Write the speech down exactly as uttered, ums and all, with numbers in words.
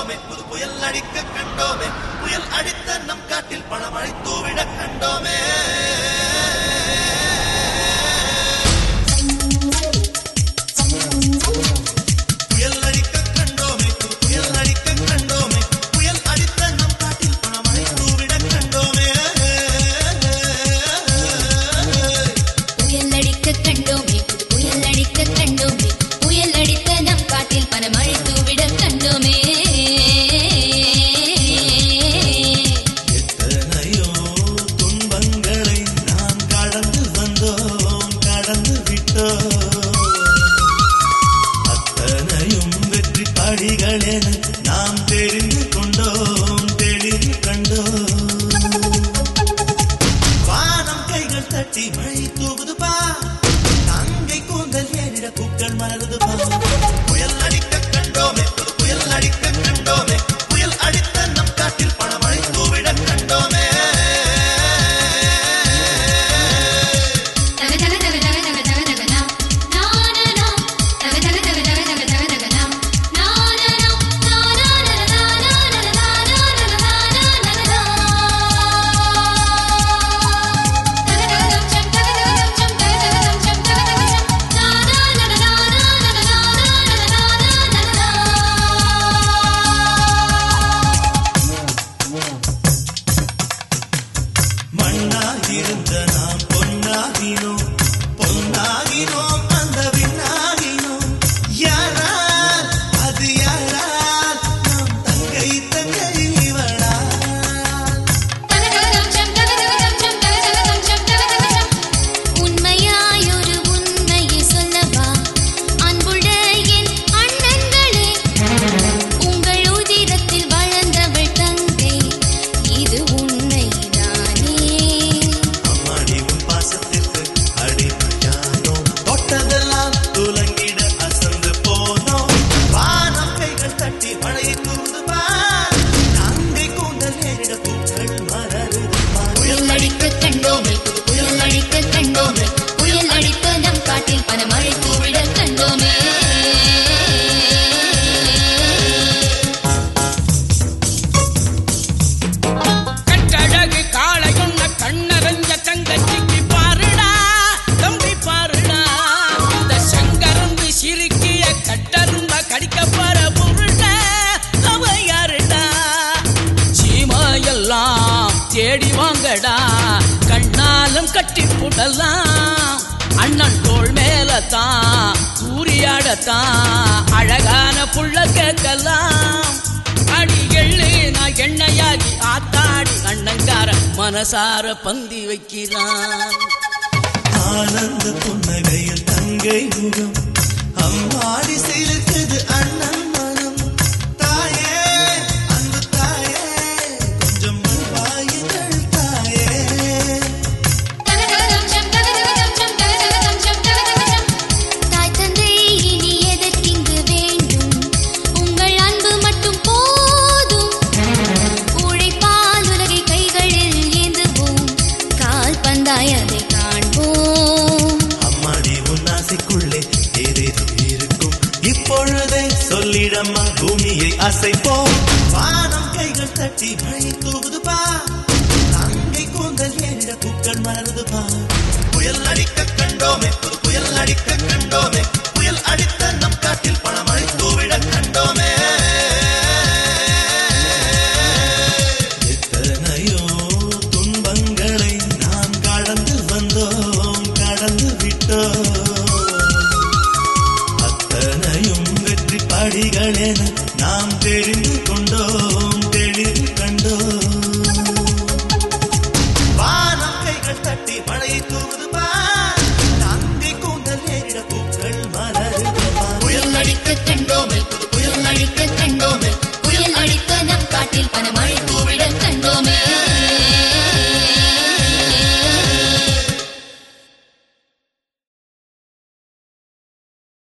கண்டோமே, புது புயல் அடிக்க கண்டோமே, புயல் அடித்த நம் காட்டில் பணமழை தூவிட கண்டோமே. நாம் தெரிந்து கொண்டோம், தெளிவு கண்டோம். வானம் கைகள் தட்டி மழை தூவுதுபா, தங்கை கூந்தல் ஏறிட பூக்கள் மலருதுபா. புயல் அடிக்க கண்டோமே, புது புயல் அடிக்க கண்டோமே, புயல் அடித்த நம் காட்டில் பணமழை தூவிட கண்டோமே. மண்ணாகிருந்த நாம் பொன்னாகினோம், பொன்னாகினோம் அந்த விண்ணாகினோம். யாரால் அது யாரால் நாம் தங்கை தங்கை இவளா. உண்மையாயொரு உண்மையை சொல்லவா அன்புள்ள என் அண்ணன்களே, உங்கள் உதிரத்தில் வளர்ந்தவள் தங்கை, இது உண்மைதானே. அம்மாடி உன் பாசத்திற்கு அடிமையானோம், தொட்டதெல்லாம் துலங்கிட அசந்து போனோம். வானம் கைகள் தட்டி மழையை தூவுதுபா, தங்கை கூந்தல் ஏறிட பூக்கள் மலருதுபா. புயல் அடிக்க கண்டோமே, புது புயல் அடிக்க கண்டோமே, புயல் அடித்த நம் காட்டில் பணமழை தூவிட கண்டோமே. கட்டழகு காளையொன்ன கண்ணரஞ்ச தங்கச்சிக்கு பாருடா, தம்பி பாருடா, இந்த சங்கரந்து சிரிக்கிய கட்டரும்ப கடிக்க பார பொருட அவ யாருடா. சீமையெல்லாம் தேடி வாங்கடா, கண்ணாலும் கட்டி புடலாம், அண்ணன் தோள் மேலத்தான் சூரியாடத்தான் அழகான புள்ள கேட்கலாம். அடி எள்ளு நான் எண்ணெயாகி ஆத்தாடி அண்ணங்கார மனசார பந்தி வைக்கிறான். ஆனந்த புன்னகையில் தங்கை முகம், அம்மாடி சிலுக்குது அண்ணன் மனம். தாயே அன்பு தாயே, கொஞ்சம் வாயுங்கள் தாயே. தாய் தந்தை இனி எதற்கிங்கு வேண்டும், உங்கள் அன்பு மட்டும் போதும். உழைப்பால் உலகை கைகளில் ஏந்துவோம், கால் பந்தாய் அதை காண்போம். அம்மாடி உன் ஆசைக்குள்ளே ஏதேதோ இருக்கும், இப்பொழுதே சொல்லிடம்மா பூமியை அசைப்போம். வானம் கைகள் தட்டி மழை தூவுதுபா, தங்கை கூந்தல் ஏறிட பூக்கள் மலருதுபா. புயல் அடிக்க கண்டோமே, புது புயல் அடிக்க கண்டோமே, புயல் அடித்த நம் காட்டில் பணமழை தூவிட கண்டோமே. எத்தனையோ துன்பங்களை நாம் கடந்து வந்தோம், கடந்து விட்டோம். அத்தனையும் வெற்றி படிகள் என நாம் தெரிந்து கொண்டோம், தெளிவு கண்டோம். வானம் கைகள் தட்டி மழையை தூவுதுபா, தங்கை கூந்தல் ஏறிட பூக்கள் மலருதுபா. புயல் அடிக்க கண்டோமே,